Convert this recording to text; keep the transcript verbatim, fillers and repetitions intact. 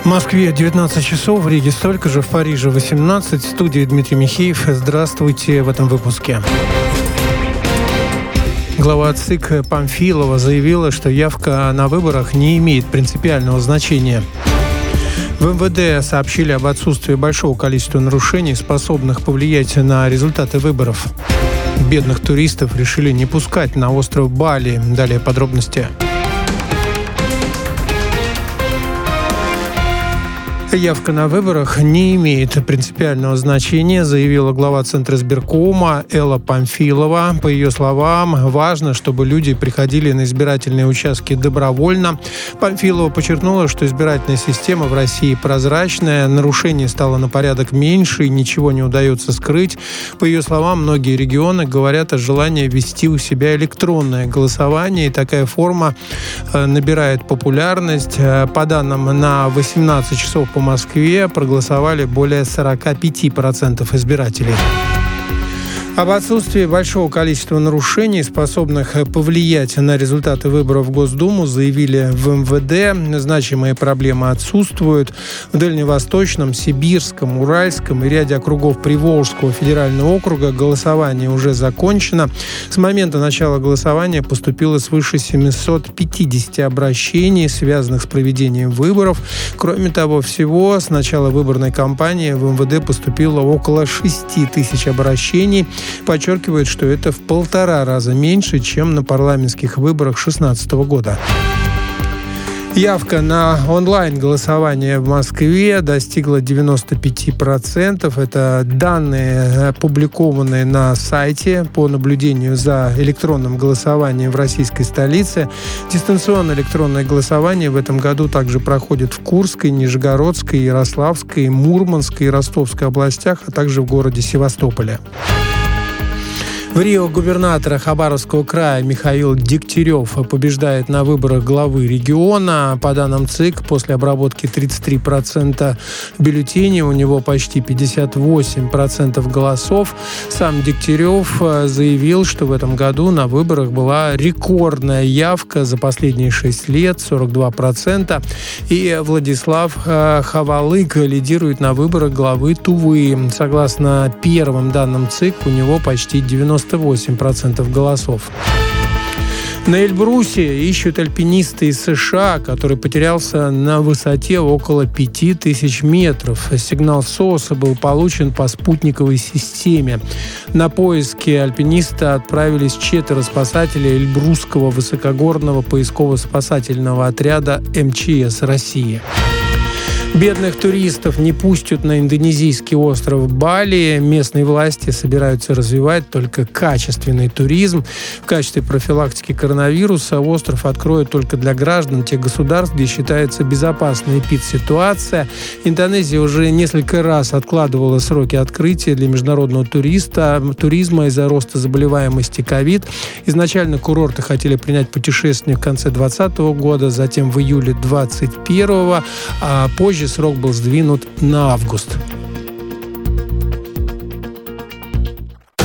В Москве девятнадцать часов, в Риге столько же, в Париже восемнадцать. В студии Дмитрий Михеев. Здравствуйте в этом выпуске. Глава ЦИК Памфилова заявила, что явка на выборах не имеет принципиального значения. В эм вэ дэ сообщили об отсутствии большого количества нарушений, способных повлиять на результаты выборов. Бедных туристов решили не пускать на остров Бали. Далее подробности. Явка на выборах не имеет принципиального значения, заявила глава Центризбиркома Элла Памфилова. По ее словам, важно, чтобы люди приходили на избирательные участки добровольно. Памфилова подчеркнула, что избирательная система в России прозрачная, нарушений стало на порядок меньше и ничего не удается скрыть. По ее словам, многие регионы говорят о желании ввести у себя электронное голосование, и такая форма набирает популярность. По данным на восемнадцать часов по Москве проголосовали более сорок пять процентов избирателей. Об отсутствии большого количества нарушений, способных повлиять на результаты выборов в Госдуму, заявили в эм вэ дэ. Значимые проблемы отсутствуют. В Дальневосточном, Сибирском, Уральском и ряде округов Приволжского федерального округа голосование уже закончено. С момента начала голосования поступило свыше семьсот пятьдесят обращений, связанных с проведением выборов. Кроме того, всего с начала выборной кампании в эм вэ дэ поступило около шести тысяч обращений. Подчеркивает, что это в полтора раза меньше, чем на парламентских выборах две тысячи шестнадцатого года. Явка на онлайн-голосование в Москве достигла девяносто пять процентов. Это данные, опубликованные на сайте по наблюдению за электронным голосованием в российской столице. Дистанционное электронное голосование в этом году также проходит в Курской, Нижегородской, Ярославской, Мурманской и Ростовской областях, а также в городе Севастополе. В Рио губернатора Хабаровского края Михаил Дегтярев побеждает на выборах главы региона. По данным ЦИК, после обработки тридцать три процента бюллетеней у него почти пятьдесят восемь процентов голосов. Сам Дегтярев заявил, что в этом году на выборах была рекордная явка за последние шесть лет, сорок два процента. И Владислав Хавалык лидирует на выборах главы Тувы. Согласно первым данным ЦИК, у него почти девяносто восемь процентов голосов. На Эльбрусе ищут альпиниста из США, который потерялся на высоте около пяти тысяч метров. Сигнал СОС был получен по спутниковой системе. На поиски альпиниста отправились четверо спасателей Эльбрусского высокогорного поисково-спасательного отряда эм че эс России. Бедных туристов не пустят на индонезийский остров Бали. Местные власти собираются развивать только качественный туризм. В качестве профилактики коронавируса остров откроют только для граждан тех государств, где считается безопасной эпидситуация. Индонезия уже несколько раз откладывала сроки открытия для международного туриста, туризма из-за роста заболеваемости ковид. Изначально курорты хотели принять путешественников в конце двадцатого года, затем в июле двадцать первого, а позже срок был сдвинут на август.